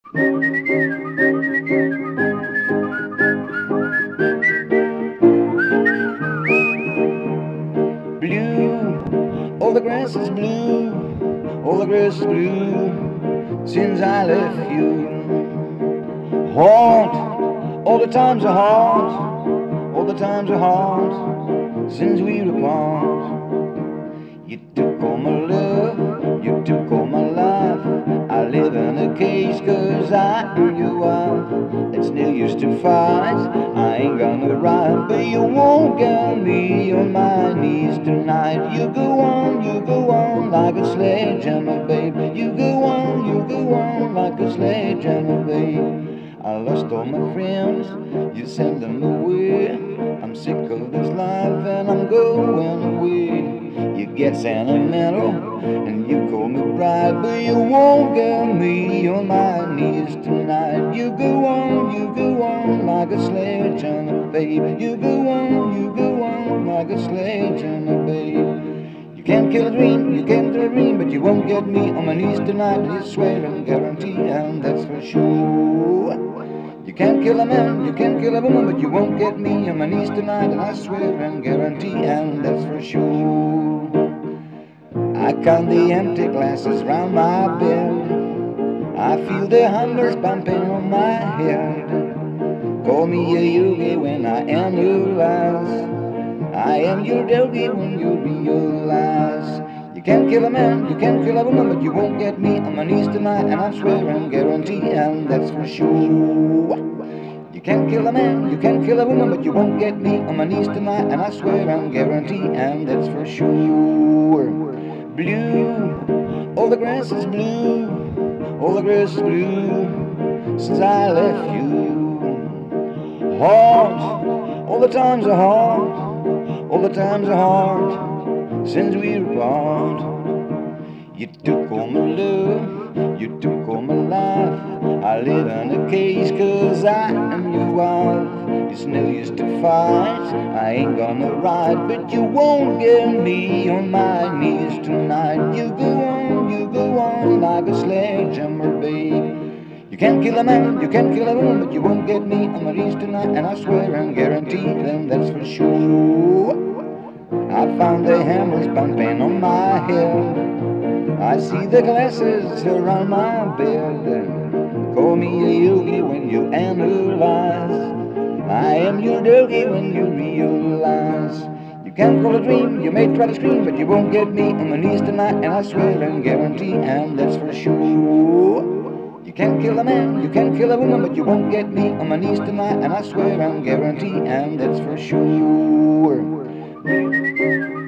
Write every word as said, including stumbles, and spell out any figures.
Blue, all the grass is blue, all the grass is blue since I left you. Hard, all the times are hard, all the times are hard since we were apart. You took all my love, you took all my life. I live in a cage cause I am your wife. It's no use to fight, I ain't gonna ride, but you won't get me on my knees tonight. You go on, you go on like a sledgehammer, babe. You go on, you go on like a sledgehammer, babe. I lost all my friends, you sent them away. I'm sick of this life and I'm going away. You get sentimental and you call me pride, but you won't get me on my knees tonight. You go on, you go on like a sledgehammer, babe. You go on, you go on like a sledgehammer, babe. You can't kill a dream, you can't kill a dream, but you won't get me on my knees tonight. I swear and guarantee, and that's for sure. You can't kill a man, you can't kill a woman, but you won't get me on my knees tonight. And I swear and guarantee, and that's for sure. I count the empty glasses round my bed. I feel the hammers bumping on my head. Call me a yogi when I analyze. I am your doggy when you realize. You can't kill a man, you can't kill a woman, but you won't get me on my knees tonight. And I swear and guarantee, and that's for sure. You can't kill a man, you can't kill a woman, but you won't get me on my knees tonight. And I swear and guarantee, and that's for sure. Blue, all the grass is blue, all the grass is blue since I left you. Hard, all the times are hard, all the times are hard since we were apart. You took all my love, you took all my life. I live in a cage cause I am your wife. It's no use to fight, I ain't gonna ride, but you won't get me on my knees tonight. You go on, you go on like a sledgehammer, babe. You can't kill a man, you can't kill a woman, but you won't get me on my knees tonight. And I swear and guarantee them that's for sure. I found the hammers bumping on my head. I see the glasses around my bed. Call me a yogi when you analyze. I am your doggy when you realize. You can't call a dream, you may try to scream, but you won't get me on my knees tonight. And I swear and guarantee, and that's for sure. You can't kill a man, you can't kill a woman, but you won't get me on my knees tonight. And I swear and guarantee, and that's for sure.